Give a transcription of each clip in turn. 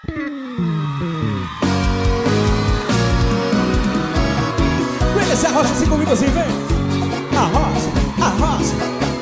Conhece a rocha assim comigo assim, vem. A rocha, a rocha.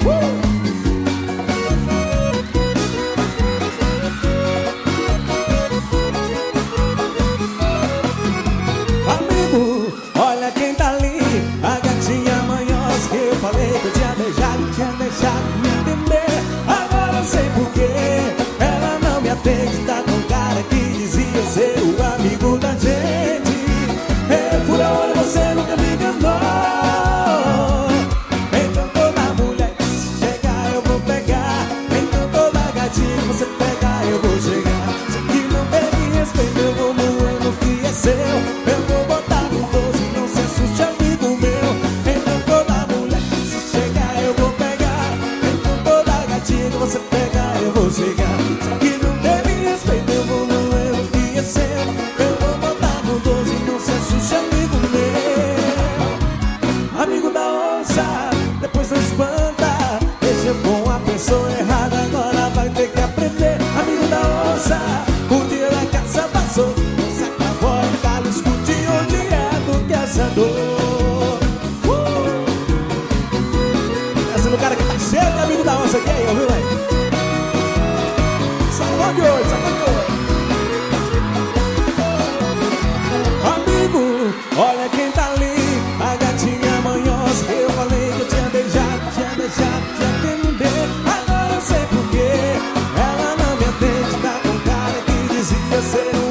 Amigo, olha quem tá ali. A gatinha manhosa que eu falei que eu tinha deixado me entender. Agora eu sei porquê ela não me atende. Tá com cara que dizia ser o amigo da gente. Fura olho, você nunca me enganou. Então toda mulher que se chegar eu vou pegar. Então toda gatinha que você pegar eu vou chegar. Se que não tem respeito eu vou moer no que é seu. Eu vou botar no 12, não se assuste amigo meu. Então toda mulher que se chegar eu vou pegar. Então toda gatinha que você pegar eu vou chegar. Se que não tem respeito eu vou moer no que é seu. Eu vou botar no 12, não se assuste amigo meu. Amigo da onça, depois não espanta. Deixa com a pessoa errada, agora vai ter que aprender. Amigo da onça, o dia da caça passou. Onça cavó e galo, escute onde é do caçador. Essa é do cara que tá cheio de amigo da onça aqui, aí, ouviu, velho? Sacode hoje, sacode hoje. Amigo, olha quem tá ali. A gatinha manhosa que eu falei que eu tinha deixado de atender. Agora eu sei porquê ela não me atende. Tá com cara que dizia ser